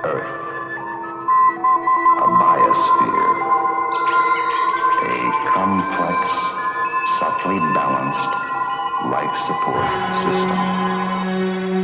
Earth, a biosphere, a complex, subtly balanced life support system.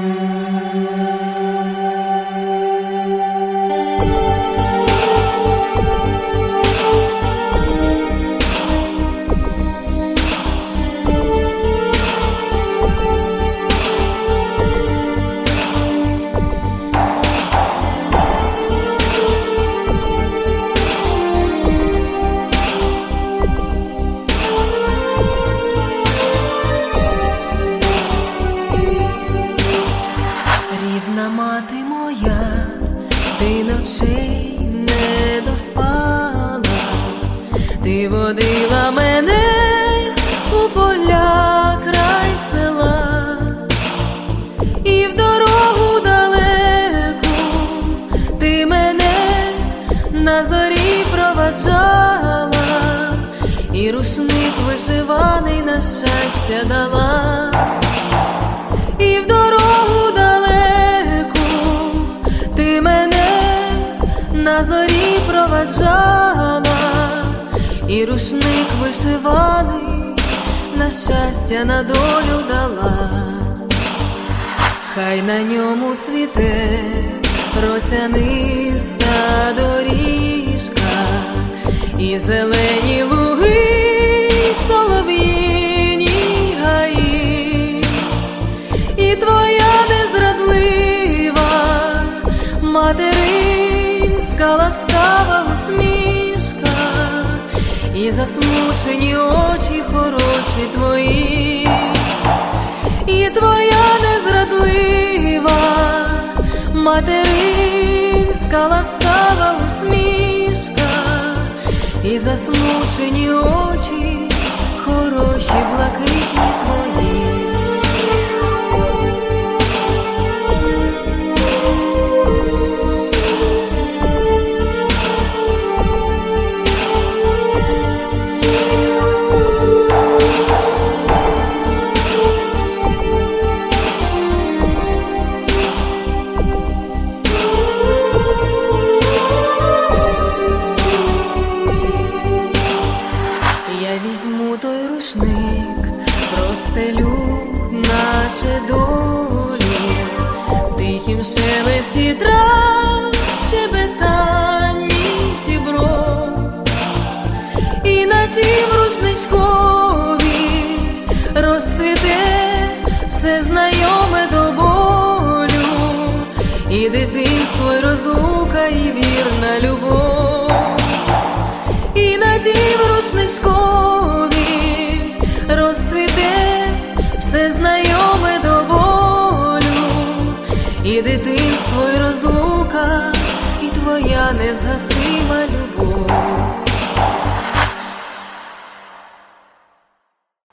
Мати моя, ти ночей не доспала, ти водила мене у поля край села, і в дорогу далеку ти мене на зорі проваджала, і рушник вишиваний на щастя дала. І в дорогу далеку ти мене на зорі проваджала, і рушник вишиваний на щастя, на долю дала. Хай на ньому цвіте росяниста доріжка, і зелені луги, і солов'їні гаї, і твоя незрадлива материнська ласкава усмішка, і засмучені очі хороші твої, і твоя незрадлива материнська ласкава усмішка, і засмучені очі хороші, блакитні твої. Візьму той рушник, простелю, наче долі, в тихім шелесті трав, щебетанні дібро, і на тім рушничкові розцвіте все знайоме до болю, і дитинство, і розлука, і вірна любов. І на тім рушничкові розцвіте все знайоме до болю, і дитинство, і розлука, і твоя незгасима любов.